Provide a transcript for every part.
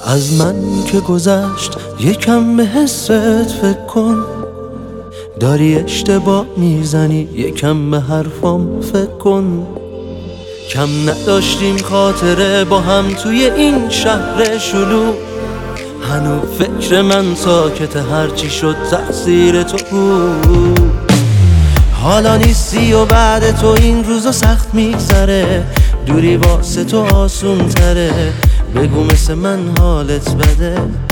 از من که گذشت یکم به حست فکر کن، داری اشتباه میزنی یکم به حرفام فکر کن. کم نداشتیم خاطره با هم توی این شهر شلوغ، هنوز فکر من ساکت هرچی شد تقصیر تو بود. حالا نیستی و بعد تو این روزا سخت میگذره، دوری واسه تو آسون تره، بگو مثل من حالت بده.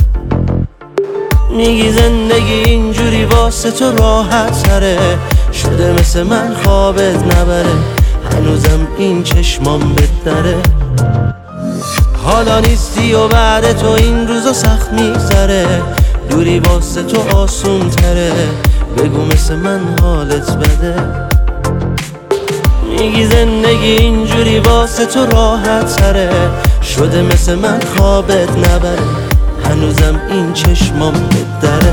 میگی زندگی اینجوری واسه تو راحت تره، شده مثل من خوابت نبره، هنوزم این چشمام بدره. حالا نیستی و بعد تو این روزا سخت میگذره، دوری واسه تو آسون تره، بگو مثل من حالت بده. میگی زندگی اینجوری واسه تو راحت تره، شده مثل من خوابت نبره، هنوزم این چشمام بدره.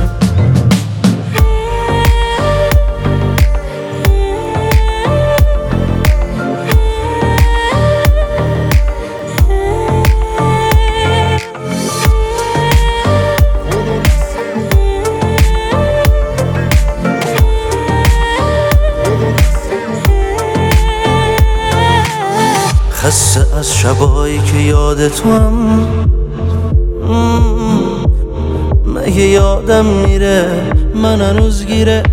خسته از شبایی که یاد تو هم، مگه یادم میره من هنوز گیره.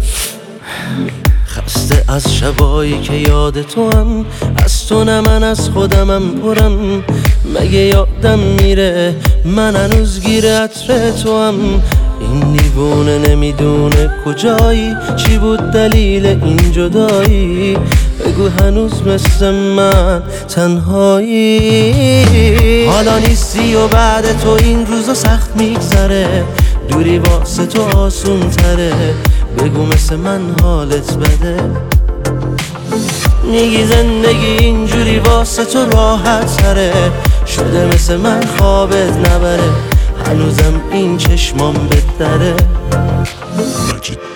خسته از شبایی که یاد تو هم، از تو نه من از خودمم پرم، مگه یادم میره من هنوز گیره عطر تو هم. این دیوونه نمیدونه کجایی، چی بود دلیل این جدایی، بگو هنوز مثل من تنهایی. حالا نیستی و بعد تو این روزا سخت میگذره، دوری واسه تو آسون تره، بگو مثل من حالت بده. میگی زندگی اینجوری واسه تو راحت تره، شده مثل من خوابت نبره، هنوزم این چشمام بدره.